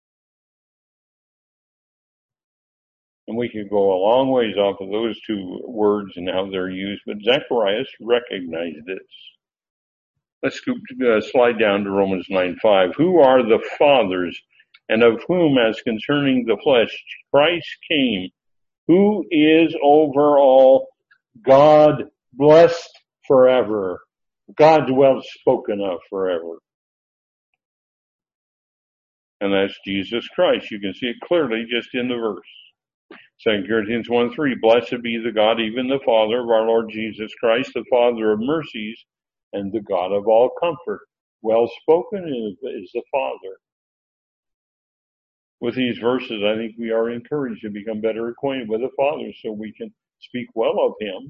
And we could go a long ways off of those two words and how they're used, but Zacharias recognized this. Let's slide down to Romans 9:5. Who are the fathers, and of whom, as concerning the flesh, Christ came, who is over all, God blessed forever. God's well spoken of forever. And that's Jesus Christ. You can see it clearly just in the verse. 2 Corinthians 1:3, blessed be the God, even the Father of our Lord Jesus Christ, the Father of mercies and the God of all comfort. Well spoken is the Father. With these verses, I think we are encouraged to become better acquainted with the Father so we can speak well of him.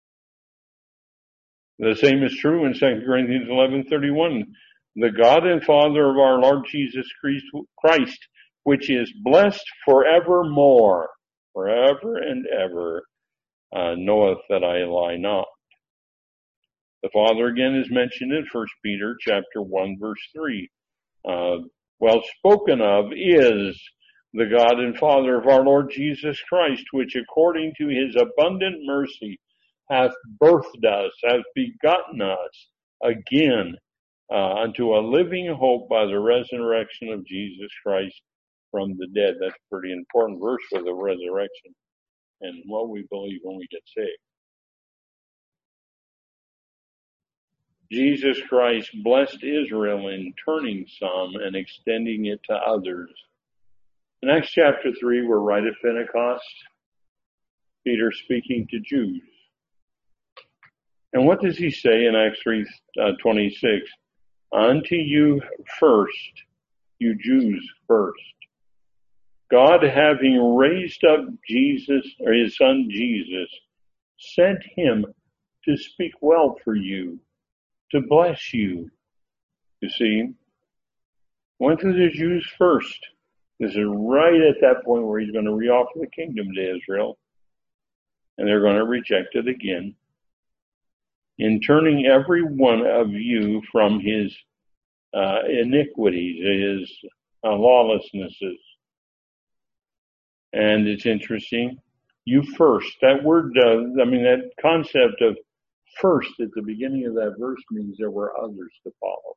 The same is true in 2 Corinthians 11:31. The God and Father of our Lord Jesus Christ, which is blessed forevermore, forever and ever, knoweth that I lie not. The Father again is mentioned in 1 Peter chapter 1 verse 3. Well spoken of is the God and Father of our Lord Jesus Christ, which according to his abundant mercy hath birthed us, hath begotten us again unto a living hope by the resurrection of Jesus Christ from the dead. That's a pretty important verse for the resurrection and what we believe when we get saved. Jesus Christ blessed Israel in turning some and extending it to others. In Acts chapter 3, we're right at Pentecost. Peter speaking to Jews. And what does he say in Acts 3:26? Unto you first, you Jews first. God, having raised up Jesus, or his son Jesus, sent him to speak well for you, to bless you. You see, went to the Jews first. This is right at that point where he's going to reoffer the kingdom to Israel, and they're going to reject it again. In turning every one of you from his iniquities, his lawlessnesses. And it's interesting, you first, that word, that concept of first at the beginning of that verse means there were others to follow.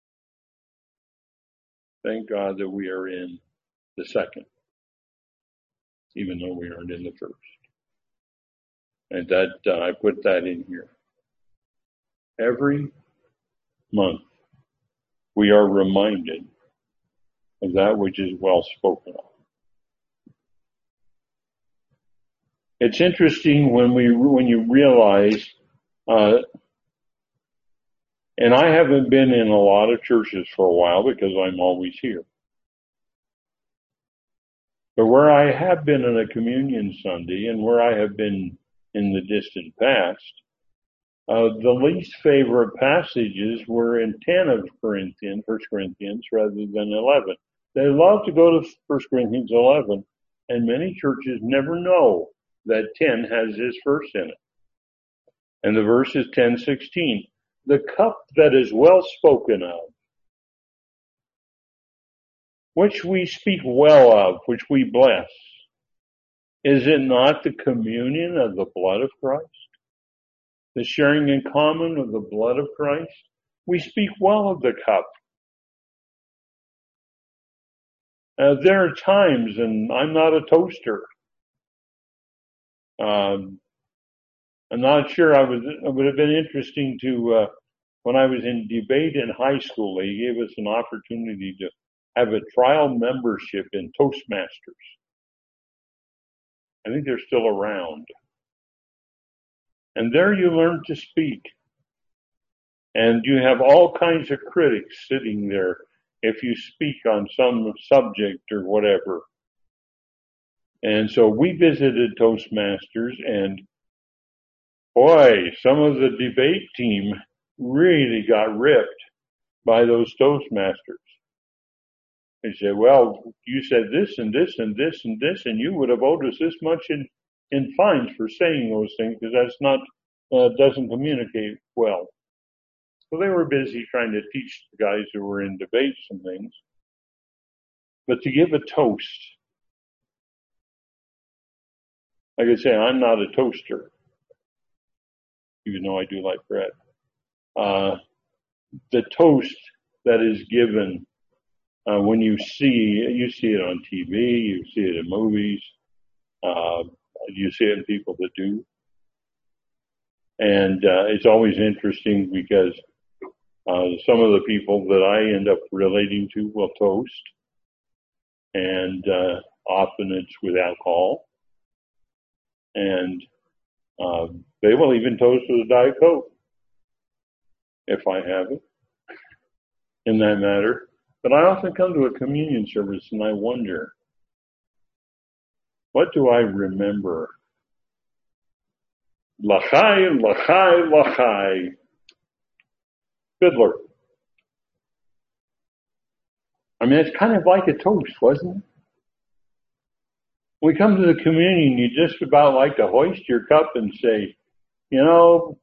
Thank God that we are in the second, even though we aren't in the first. And that, I put that in here. Every month, we are reminded of that which is well spoken of. It's interesting when you realize, and I haven't been in a lot of churches for a while because I'm always here. But where I have been on a communion Sunday and where I have been in the distant past, the least favorite passages were in 10 of 1 Corinthians rather than 11. They love to go to 1 Corinthians 11, and many churches never know that 10 has this verse in it. And the verse is 10:16. The cup that is well spoken of, which we speak well of, which we bless, is it not the communion of the blood of Christ? The sharing in common of the blood of Christ? We speak well of the cup. There are times, and I'm not a toaster. I'm not sure. It would have been interesting to, when I was in debate in high school, they gave us an opportunity to have a trial membership in Toastmasters. I think they're still around. And there you learn to speak. And you have all kinds of critics sitting there. if you speak on some subject or whatever. And so we visited Toastmasters, and boy, some of the debate team really got ripped by those Toastmasters. They said, well, you said this and this and this and this, and you would have owed us this much in fines for saying those things, because that's not, doesn't communicate well. So they were busy trying to teach the guys who were in debates and things. But to give a toast, like I say, I'm not a toaster, even though I do like bread. The toast that is given, when you see it on TV, you see it in movies, you see it in people that do. And it's always interesting because some of the people that I end up relating to will toast, and often it's with alcohol, and they will even toast with a Diet Coke if I have it in that matter. But I often come to a communion service and I wonder, what do I remember? L'chai, l'chai, l'chai. Fiddler. I mean, it's kind of like a toast, wasn't it? When we come to the communion, you just about like to hoist your cup and say, you know,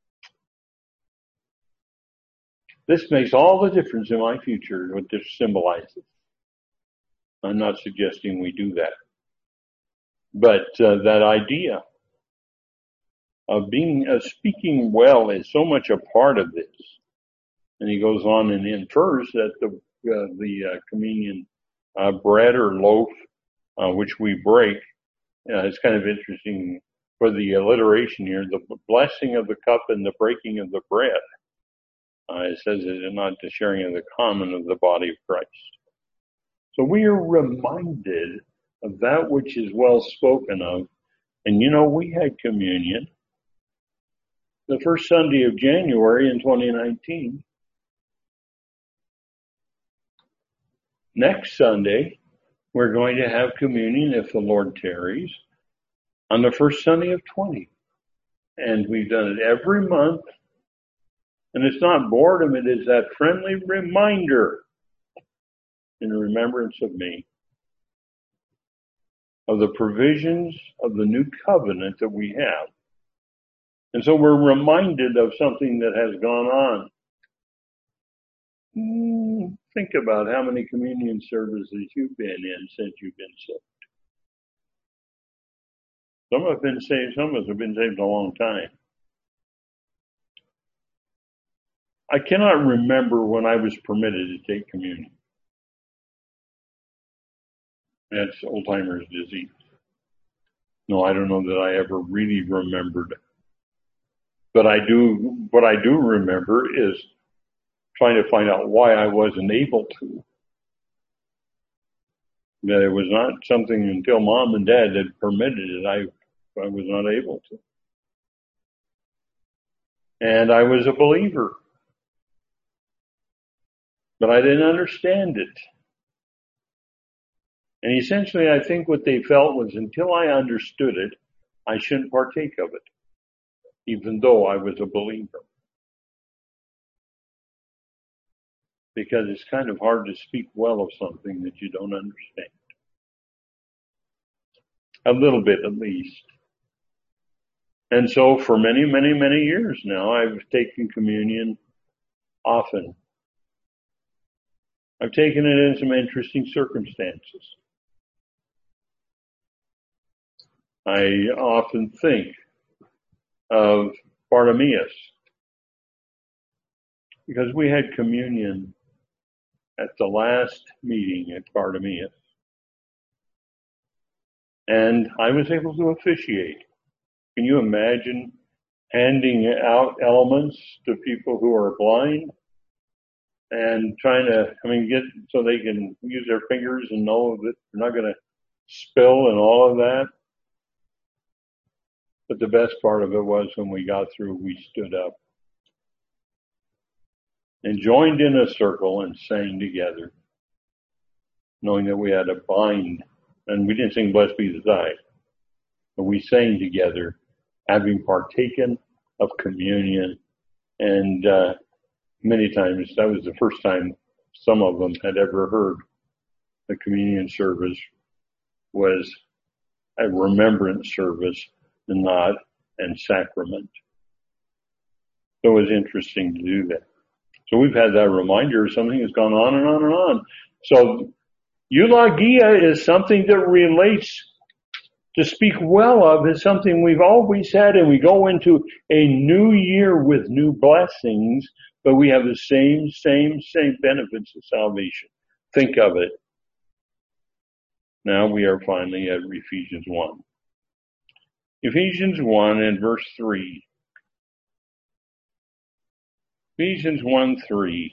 this makes all the difference in my future, what this symbolizes. I'm not suggesting we do that. But that idea of speaking well is so much a part of this. And he goes on and infers that the communion bread or loaf, which we break, it's kind of interesting for the alliteration here, the blessing of the cup and the breaking of the bread. It says it is not the sharing of the common of the body of Christ. So we are reminded of that which is well spoken of. And you know, we had communion the first Sunday of January in 2019. Next Sunday, we're going to have communion, if the Lord tarries, on the first Sunday of 20. And we've done it every month. And it's not boredom, it is that friendly reminder in remembrance of me, of the provisions of the new covenant that we have. And so we're reminded of something that has gone on. Think about how many communion services you've been in since you've been saved. Some have been saved, some of us have been saved a long time. I cannot remember when I was permitted to take communion. That's old-timer's disease. No, I don't know that I ever really remembered. But what I do remember is trying to find out why I wasn't able to. That it was not something until Mom and Dad had permitted it, I was not able to. And I was a believer. But I didn't understand it. And essentially, I think what they felt was until I understood it, I shouldn't partake of it, even though I was a believer. Because it's kind of hard to speak well of something that you don't understand. A little bit, at least. And so for many, many, many years now, I've taken communion often. I've taken it in some interesting circumstances. I often think of Bartimaeus, because we had communion at the last meeting at Bartimaeus. And I was able to officiate. Can you imagine handing out elements to people who are blind and trying to, get so they can use their fingers and know that they're not going to spill and all of that? But the best part of it was when we got through, we stood up. and joined in a circle and sang together, knowing that we had a bind. And we didn't sing Blessed Be the Thy, but we sang together, having partaken of communion. And many times, that was the first time some of them had ever heard the communion service was a remembrance service and not and sacrament. So it was interesting to do that. So we've had that reminder. Something has gone on and on and on. So eulogia is something that relates to speak well of, is something we've always had, and we go into a new year with new blessings, but we have the same benefits of salvation. Think of it. Now we are finally at Ephesians 1. Ephesians 1 and verse 3. Ephesians 1:3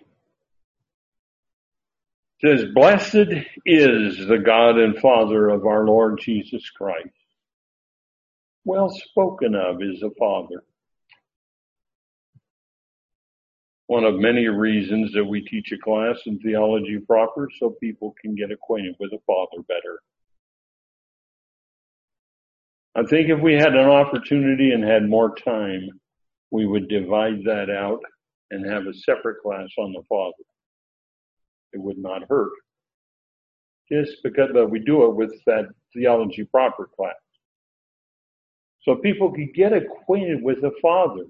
says, "Blessed is the God and Father of our Lord Jesus Christ." Well spoken of is a Father. One of many reasons that we teach a class in theology proper, so people can get acquainted with a Father better. I think if we had an opportunity and had more time, we would divide that out and have a separate class on the Father. It would not hurt. Just because we do it with that theology proper class. So people can get acquainted with the Father.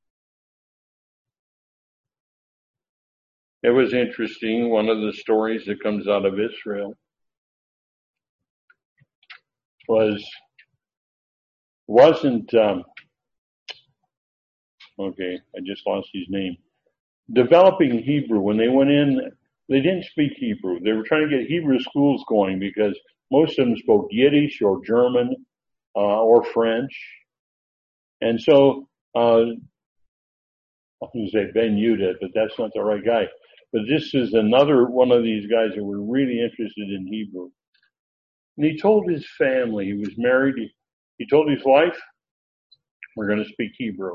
It was interesting, one of the stories that comes out of Israel wasn't I just lost his name. Developing Hebrew. When they went in, they didn't speak Hebrew. They were trying to get Hebrew schools going because most of them spoke Yiddish or German or French. And so, I was going to say Ben Yuda, but that's not the right guy. But this is another one of these guys that were really interested in Hebrew. And he told his family, he was married, he told his wife, we're going to speak Hebrew.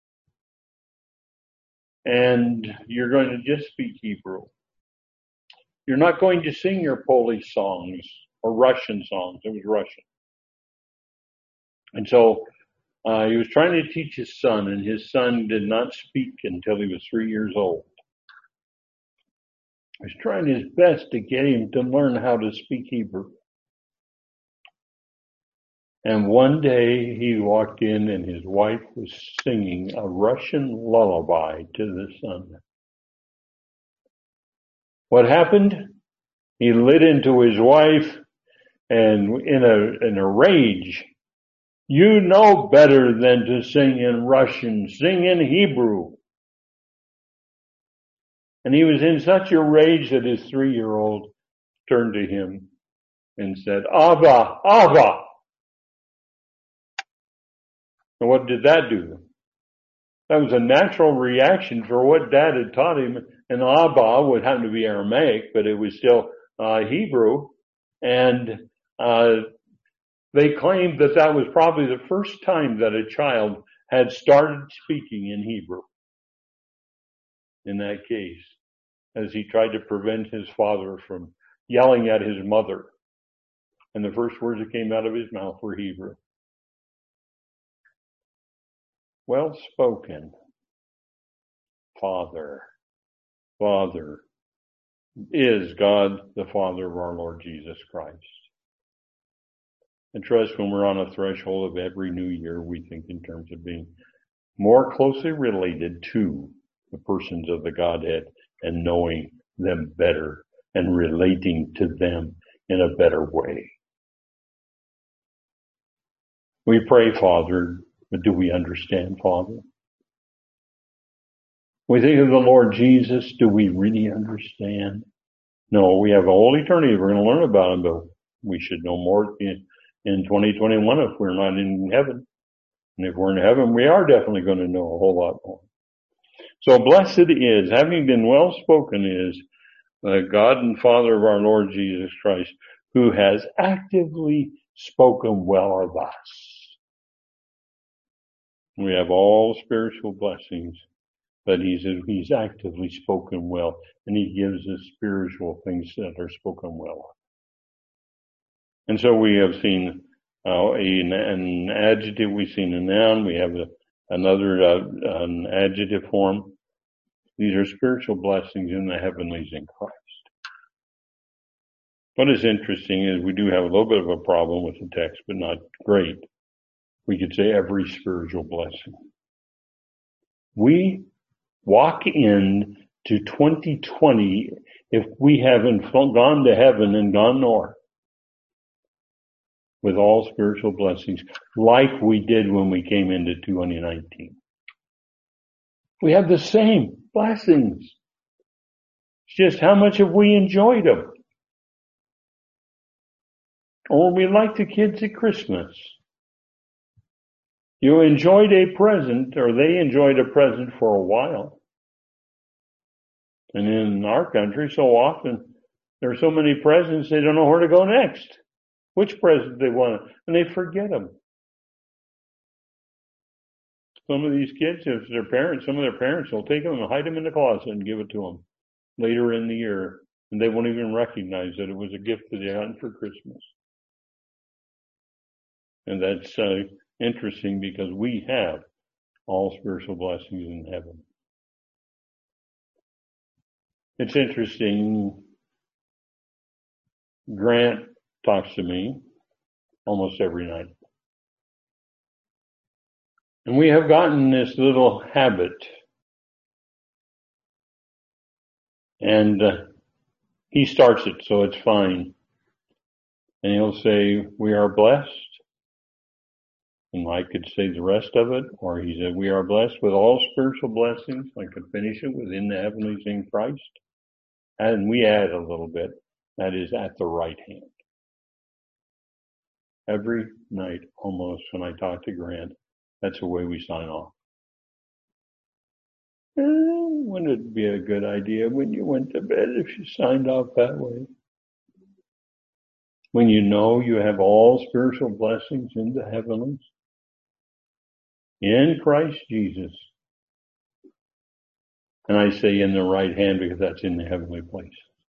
And you're going to just speak Hebrew. You're not going to sing your Polish songs or Russian songs. It was Russian. And so he was trying to teach his son, and his son did not speak until he was 3 years old. He was trying his best to get him to learn how to speak Hebrew. And one day he walked in and his wife was singing a Russian lullaby to the son. What happened? He lit into his wife and in a rage, "You know better than to sing in Russian, sing in Hebrew." And he was in such a rage that his 3-year-old turned to him and said, "Abba, Abba." And what did that do? That was a natural reaction for what Dad had taught him. And Abba would happen to be Aramaic, but it was still Hebrew. And they claimed that that was probably the first time that a child had started speaking in Hebrew. In that case, as he tried to prevent his father from yelling at his mother. And the first words that came out of his mouth were Hebrew. Well spoken. Father. Father is God, the Father of our Lord Jesus Christ. And trust when we're on a threshold of every new year, we think in terms of being more closely related to the persons of the Godhead and knowing them better and relating to them in a better way. We pray, Father, but do we understand, Father? We think of the Lord Jesus. Do we really understand? No, we have a whole eternity. We're going to learn about him, but we should know more in 2021 if we're not in heaven. And if we're in heaven, we are definitely going to know a whole lot more. So blessed is, having been well spoken is, the God and Father of our Lord Jesus Christ, who has actively spoken well of us. We have all spiritual blessings but he's actively spoken well, and he gives us spiritual things that are spoken well. And so we have seen an adjective, we've seen a noun, we have an adjective form. These are spiritual blessings in the heavenlies in Christ. What is interesting is we do have a little bit of a problem with the text, but not great. We could say every spiritual blessing. We walk in to 2020 if we haven't gone to heaven and gone north with all spiritual blessings like we did when we came into 2019. We have the same blessings. It's just how much have we enjoyed them? Or we like the kids at Christmas. You enjoyed a present, or they enjoyed a present for a while. And in our country, so often, there are so many presents, they don't know where to go next. Which present they want, and they forget them. Some of these kids, if their parents, some of their parents will take them and hide them in the closet and give it to them later in the year, and they won't even recognize that it was a gift that they got for Christmas. And that's interesting because we have all spiritual blessings in heaven. It's interesting. Grant talks to me almost every night. And we have gotten this little habit. And he starts it, so it's fine. And he'll say, we are blessed. And I could say the rest of it, or he said, we are blessed with all spiritual blessings. I could finish it within the heavenlies in Christ. And we add a little bit, that is at the right hand. Every night, almost, when I talk to Grant, that's the way we sign off. Wouldn't it be a good idea when you went to bed if you signed off that way? When you know you have all spiritual blessings in the heavenlies? In Christ Jesus. And I say in the right hand because that's in the heavenly place.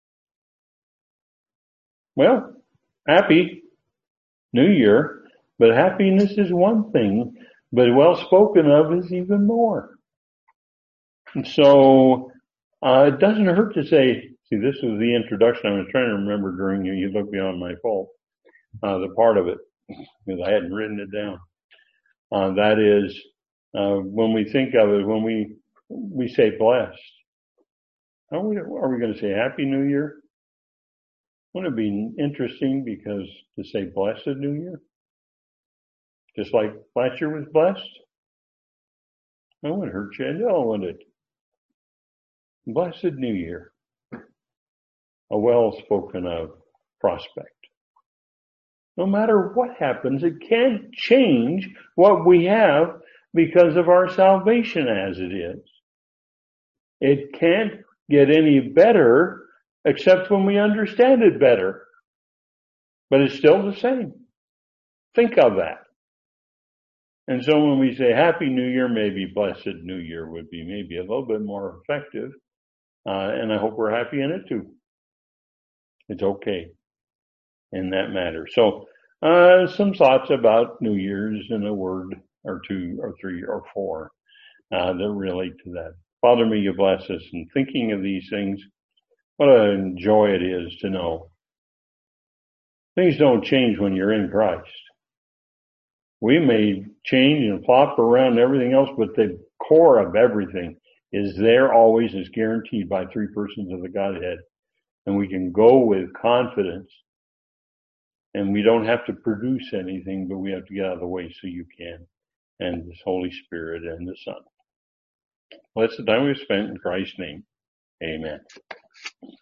Well, happy New Year, but happiness is one thing, but well spoken of is even more. And so it doesn't hurt to say, see, this was the introduction I was trying to remember during You Look Beyond My Fault, the part of it, because I hadn't written it down. That is, when we think of it, when we say blessed, are we going to say Happy New Year? Wouldn't it be interesting because to say Blessed New Year? Just like last year was blessed? That wouldn't hurt you. No, wouldn't it? Blessed New Year. A well spoken of prospect. No matter what happens, it can't change what we have because of our salvation as it is. It can't get any better except when we understand it better. But it's still the same. Think of that. And so when we say Happy New Year, maybe Blessed New Year would be maybe a little bit more effective. And I hope we're happy in it too. It's okay in that matter. So some thoughts about New Year's in a word or two or three or four that relate to that. Father, may you bless us in thinking of these things. What a joy it is to know things don't change when you're in Christ. We may change and flop around and everything else, but the core of everything is there always, is guaranteed by three persons of the Godhead. And we can go with confidence. And we don't have to produce anything, but we have to get out of the way so you can. And this Holy Spirit and the Son. Bless the time we've spent in Christ's name. Amen.